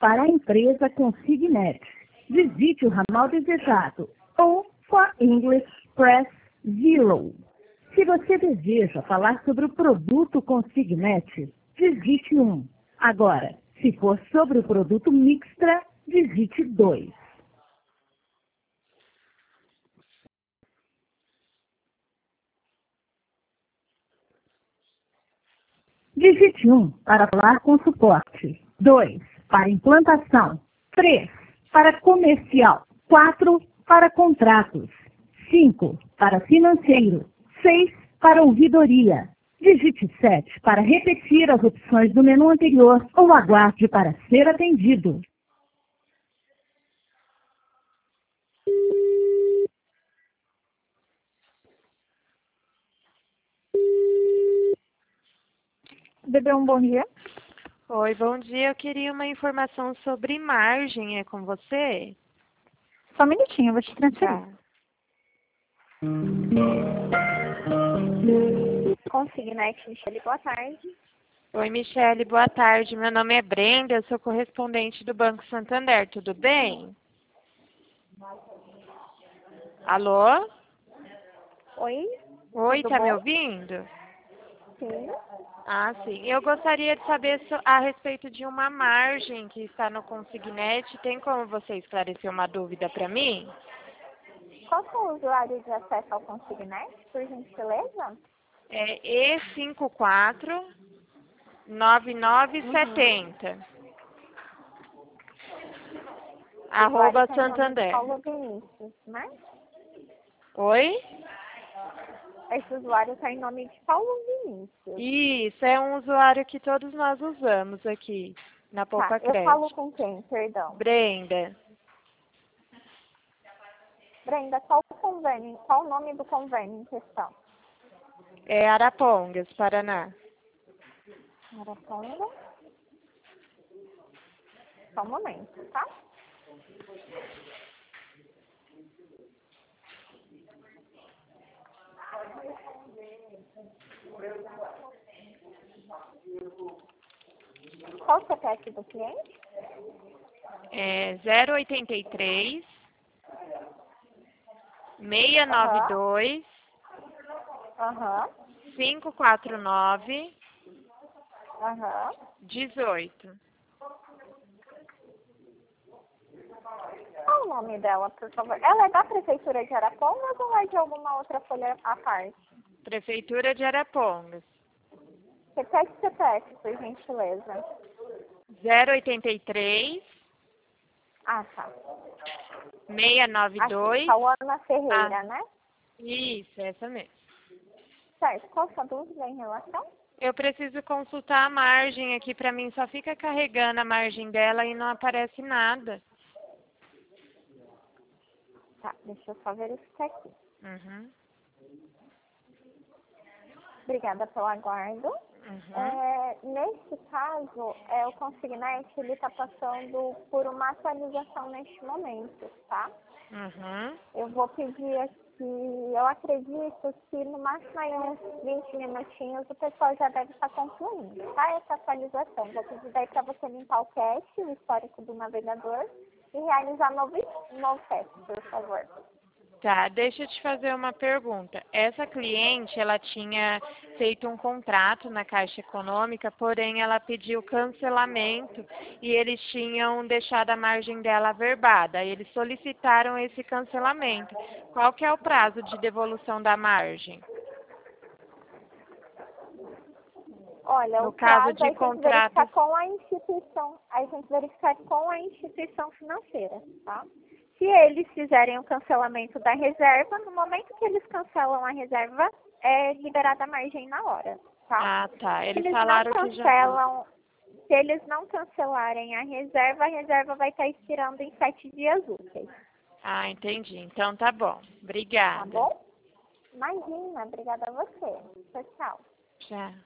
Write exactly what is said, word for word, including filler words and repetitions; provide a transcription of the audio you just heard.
para a empresa Consignet, visite o ramal desejado ou for English Press Zero. Se você deseja falar sobre o produto Consignet, digite um. Agora, se for sobre o produto Mixtra, digite dois. Digite um para falar com suporte, dois para implantação, três para comercial, quatro para contratos, cinco para financeiro, seis para ouvidoria. Digite sete para repetir as opções do menu anterior ou aguarde para ser atendido. Bebê, um bom dia. Oi, bom dia. Eu queria uma informação sobre margem. É com você? Só um minutinho, eu vou te transferir. Tá. Consignet, Michele, boa tarde. Oi, Michele, boa tarde. Meu nome é Brenda, eu sou correspondente do Banco Santander. Tudo bem? Alô? Oi? Oi, Tudo tá bom? me ouvindo? Sim. Ah, sim. Eu gostaria de saber so- a respeito de uma margem que está no Consignet. Tem como você esclarecer uma dúvida para mim? Qual é o usuário de acesso ao Consignet, por gentileza? É E cinco quatro nove nove sete zero. Arroba Usuário tem nome de Santander. Paulo Vinícius, né? Oi? Esse usuário está em nome de Paulo Vinícius. Isso, é um usuário que todos nós usamos aqui na Poupa Tá, eu falo Crédito. com quem, perdão? Brenda, Brenda, qual o convênio, qual o nome do convênio em questão? é Arapongas, Paraná. Maraponga. Só um momento, tá? Qual o C P F do cliente? É zero oitenta e três, seiscentos e noventa e dois, Aham, quinhentos e quarenta e nove, aham. dezoito. Qual o nome dela, por favor? Ela é da Prefeitura de Arapongas ou é de alguma outra folha à parte? Prefeitura de Arapongas. Repete C P F, por gentileza. zero oitenta e três, Ah, tá. seiscentos e noventa e dois. Aqui, Cauana Ferreira, Ah. né? Isso, essa mesmo. Certo. Qual a sua dúvida em relação? Eu preciso consultar a margem aqui para mim, só fica carregando a margem dela e não aparece nada. Tá, deixa eu só verificar aqui. Uhum. Obrigada pelo aguardo. Uhum. É, nesse caso, é, o Consignet ele está passando por uma atualização neste momento, tá? Uhum. Eu vou pedir aqui, eu acredito que no máximo aí uns vinte minutinhos o pessoal já deve estar concluindo, tá? Essa atualização. Vou pedir daí para você limpar o cache, o histórico do navegador e realizar novo, novo teste, por favor. Tá, deixa eu te fazer uma pergunta. Essa cliente, ela tinha feito um contrato na Caixa Econômica, porém ela pediu cancelamento e eles tinham deixado a margem dela averbada. Aí eles solicitaram esse cancelamento. Qual que é o prazo de devolução da margem? Olha, No o caso prazo de a gente verificar contratos. com a instituição, a gente verificar com a instituição financeira, tá? Se eles fizerem o cancelamento da reserva, no momento que eles cancelam a reserva, é liberada a margem na hora, tá? Ah, tá. Se Eles eles não falaram que já. cancelam, se eles não cancelarem a reserva, a reserva vai estar expirando em sete dias úteis, Ah, entendi. Então tá bom. tá Obrigada. bom? Imagina, obrigada a você. Tchau, tchau. Tchau.